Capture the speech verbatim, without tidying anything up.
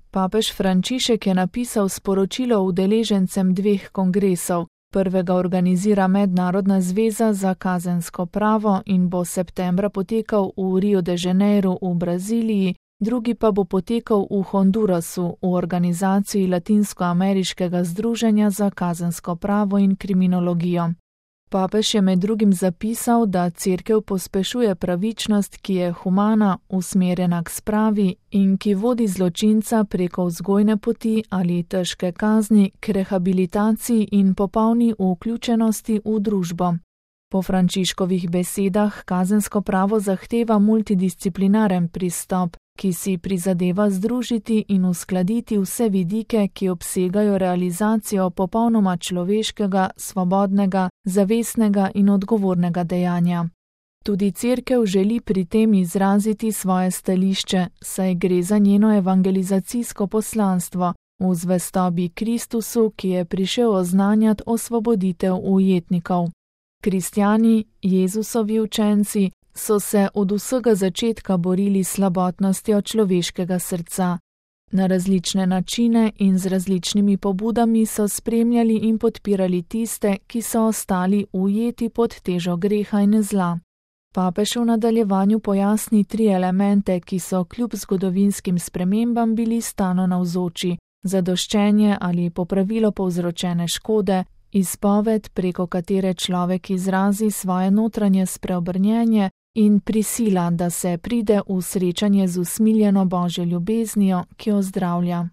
Papež Frančišek je napisal sporočilo udeležencem dveh kongresov. Prvega organizira Mednarodna zveza za kazensko pravo in bo septembra potekal v Rio de Janeiro v Braziliji, drugi pa bo potekal v Hondurasu v organizaciji Latinskoameriškega združenja za kazensko pravo in kriminologijo. Papež je med drugim zapisal, da Cerkev pospešuje pravičnost, ki je humana, usmerjena k spravi in ki vodi zločinca preko vzgojne poti ali težke kazni k rehabilitaciji in popolni vključenosti v družbo. Po Frančiškovih besedah kazensko pravo zahteva multidisciplinaren pristop, ki si prizadeva združiti in uskladiti vse vidike, ki obsegajo realizacijo popolnoma človeškega, svobodnega, zavestnega in odgovornega dejanja. Tudi Cerkev želi pri tem izraziti svoje stališče, saj gre za njeno evangelizacijsko poslanstvo v zvestobi Kristusu, ki je prišel oznanjati osvoboditev ujetnikov. Kristjani, Jezusovi učenci, so se od vsega začetka borili s slabotnostjo človeškega srca. Na različne načine in z različnimi pobudami so spremljali in podpirali tiste, ki so ostali ujeti pod težo greha in zla. Papež v nadaljevanju pojasni tri elemente, ki so kljub zgodovinskim spremembam bili stalno navzoči: zadoščenje ali popravilo povzročene škode, izpoved, preko katere človek izrazi svoje notranje spreobrnjenje, in prisila, da se pride v srečanje z usmiljeno Božjo ljubeznijo, ki ozdravlja.